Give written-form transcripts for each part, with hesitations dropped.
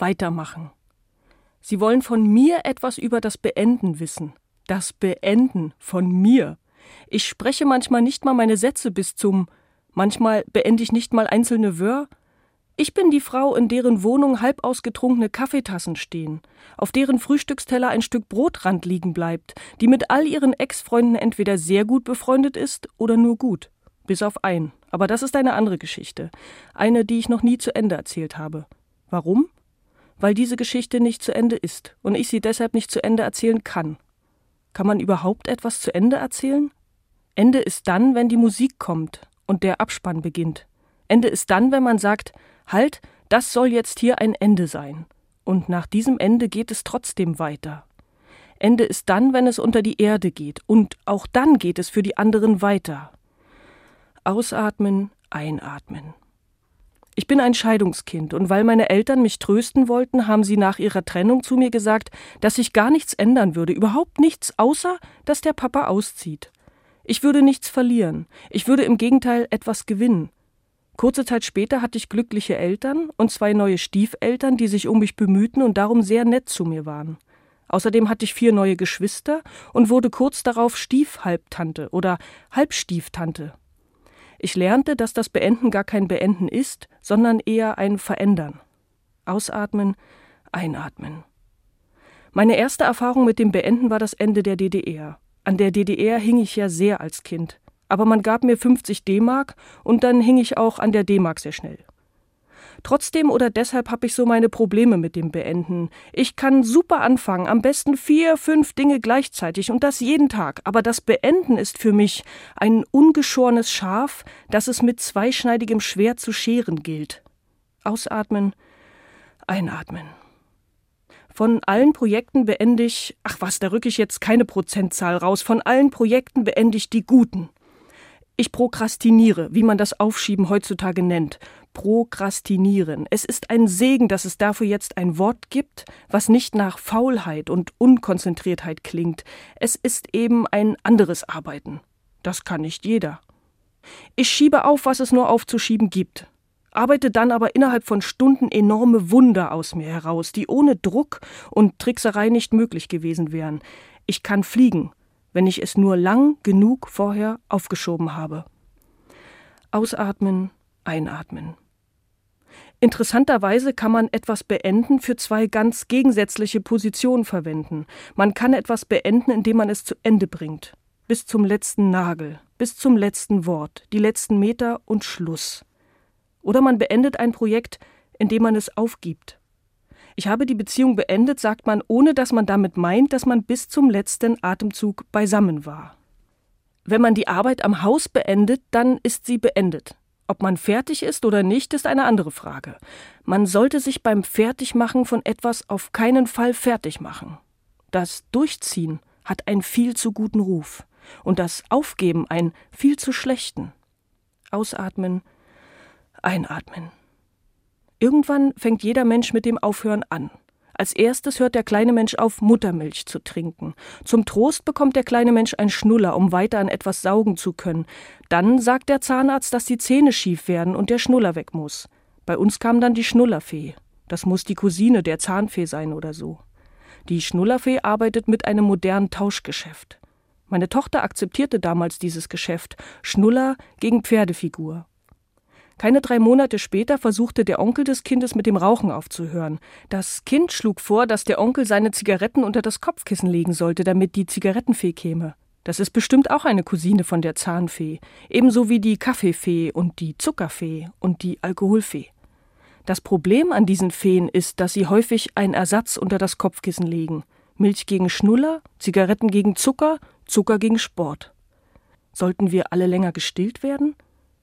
weitermachen. Sie wollen von mir etwas über das Beenden wissen. Das Beenden von mir. Ich spreche manchmal nicht mal meine Sätze bis zum, manchmal beende ich nicht mal einzelne Wörter. Ich bin die Frau, in deren Wohnung halb ausgetrunkene Kaffeetassen stehen, auf deren Frühstücksteller ein Stück Brotrand liegen bleibt, die mit all ihren Ex-Freunden entweder sehr gut befreundet ist oder nur gut. Bis auf einen. Aber das ist eine andere Geschichte. Eine, die ich noch nie zu Ende erzählt habe. Warum? Weil diese Geschichte nicht zu Ende ist und ich sie deshalb nicht zu Ende erzählen kann. Kann man überhaupt etwas zu Ende erzählen? Ende ist dann, wenn die Musik kommt und der Abspann beginnt. Ende ist dann, wenn man sagt, halt, das soll jetzt hier ein Ende sein. Und nach diesem Ende geht es trotzdem weiter. Ende ist dann, wenn es unter die Erde geht. Und auch dann geht es für die anderen weiter. Ausatmen, einatmen. Ich bin ein Scheidungskind und weil meine Eltern mich trösten wollten, haben sie nach ihrer Trennung zu mir gesagt, dass sich gar nichts ändern würde, überhaupt nichts, außer dass der Papa auszieht. Ich würde nichts verlieren, ich würde im Gegenteil etwas gewinnen. Kurze Zeit später hatte ich glückliche Eltern und 2 neue Stiefeltern, die sich um mich bemühten und darum sehr nett zu mir waren. Außerdem hatte ich 4 neue Geschwister und wurde kurz darauf Stiefhalbtante oder Halbstieftante. Ich lernte, dass das Beenden gar kein Beenden ist, sondern eher ein Verändern. Ausatmen, einatmen. Meine erste Erfahrung mit dem Beenden war das Ende der DDR. An der DDR hing ich ja sehr als Kind. Aber man gab mir 50 D-Mark und dann hing ich auch an der D-Mark sehr schnell. Trotzdem oder deshalb habe ich so meine Probleme mit dem Beenden. Ich kann super anfangen, am besten 4, 5 Dinge gleichzeitig und das jeden Tag. Aber das Beenden ist für mich ein ungeschorenes Schaf, das es mit zweischneidigem Schwert zu scheren gilt. Ausatmen, einatmen. Von allen Projekten beende ich, da rücke ich jetzt keine Prozentzahl raus, von allen Projekten beende ich die guten. Ich prokrastiniere, wie man das Aufschieben heutzutage nennt. Prokrastinieren. Es ist ein Segen, dass es dafür jetzt ein Wort gibt, was nicht nach Faulheit und Unkonzentriertheit klingt. Es ist eben ein anderes Arbeiten. Das kann nicht jeder. Ich schiebe auf, was es nur aufzuschieben gibt. Arbeite dann aber innerhalb von Stunden enorme Wunder aus mir heraus, die ohne Druck und Trickserei nicht möglich gewesen wären. Ich kann fliegen, wenn ich es nur lang genug vorher aufgeschoben habe. Ausatmen, einatmen. Interessanterweise kann man etwas beenden für 2 ganz gegensätzliche Positionen verwenden. Man kann etwas beenden, indem man es zu Ende bringt. Bis zum letzten Nagel, bis zum letzten Wort, die letzten Meter und Schluss. Oder man beendet ein Projekt, indem man es aufgibt. Ich habe die Beziehung beendet, sagt man, ohne dass man damit meint, dass man bis zum letzten Atemzug beisammen war. Wenn man die Arbeit am Haus beendet, dann ist sie beendet. Ob man fertig ist oder nicht, ist eine andere Frage. Man sollte sich beim Fertigmachen von etwas auf keinen Fall fertig machen. Das Durchziehen hat einen viel zu guten Ruf und das Aufgeben einen viel zu schlechten. Ausatmen, einatmen. Irgendwann fängt jeder Mensch mit dem Aufhören an. Als erstes hört der kleine Mensch auf, Muttermilch zu trinken. Zum Trost bekommt der kleine Mensch einen Schnuller, um weiter an etwas saugen zu können. Dann sagt der Zahnarzt, dass die Zähne schief werden und der Schnuller weg muss. Bei uns kam dann die Schnullerfee. Das muss die Cousine der Zahnfee sein oder so. Die Schnullerfee arbeitet mit einem modernen Tauschgeschäft. Meine Tochter akzeptierte damals dieses Geschäft. Schnuller gegen Pferdefigur. Keine 3 Monate später versuchte der Onkel des Kindes mit dem Rauchen aufzuhören. Das Kind schlug vor, dass der Onkel seine Zigaretten unter das Kopfkissen legen sollte, damit die Zigarettenfee käme. Das ist bestimmt auch eine Cousine von der Zahnfee, ebenso wie die Kaffeefee und die Zuckerfee und die Alkoholfee. Das Problem an diesen Feen ist, dass sie häufig einen Ersatz unter das Kopfkissen legen. Milch gegen Schnuller, Zigaretten gegen Zucker, Zucker gegen Sport. Sollten wir alle länger gestillt werden?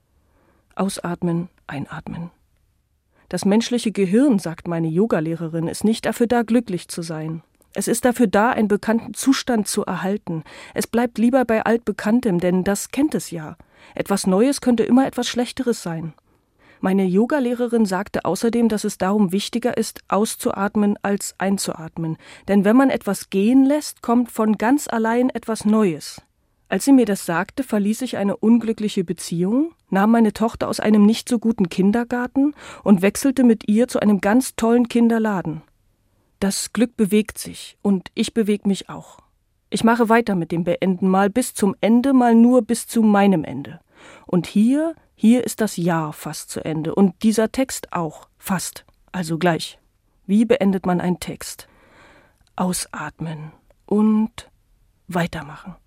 Ausatmen, einatmen. Das menschliche Gehirn, sagt meine Yogalehrerin, ist nicht dafür da, glücklich zu sein. Es ist dafür da, einen bekannten Zustand zu erhalten. Es bleibt lieber bei Altbekanntem, denn das kennt es ja. Etwas Neues könnte immer etwas Schlechteres sein. Meine Yogalehrerin sagte außerdem, dass es darum wichtiger ist, auszuatmen als einzuatmen. Denn wenn man etwas gehen lässt, kommt von ganz allein etwas Neues. Als sie mir das sagte, verließ ich eine unglückliche Beziehung, nahm meine Tochter aus einem nicht so guten Kindergarten und wechselte mit ihr zu einem ganz tollen Kinderladen. Das Glück bewegt sich und ich bewege mich auch. Ich mache weiter mit dem Beenden, mal bis zum Ende, mal nur bis zu meinem Ende. Und hier ist das Jahr fast zu Ende und dieser Text auch, fast, also gleich. Wie beendet man einen Text? Ausatmen und weitermachen.